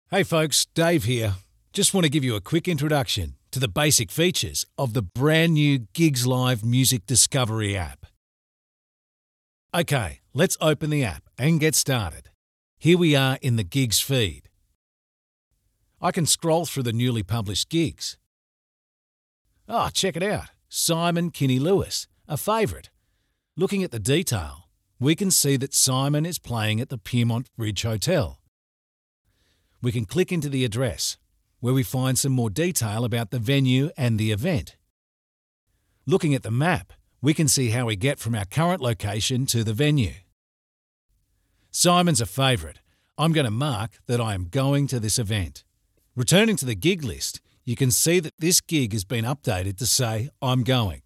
Hey folks, Dave here. Just want to give you a quick introduction to the basic features of the brand new Gigs Live Music Discovery app. Okay, let's open the app and get started. Here we are in the Gigs feed. I can scroll through the newly published gigs. Oh, check it out. Simon Kinney Lewis, a favourite. Looking at the detail, we can see that Simon is playing at the Pyrmont Bridge Hotel. We can click into the address, where we find some more detail about the venue and the event. Looking at the map, we can see how we get from our current location to the venue. Simon's a favourite. I'm going to mark that I am going to this event. Returning to the gig list, you can see that this gig has been updated to say I'm going.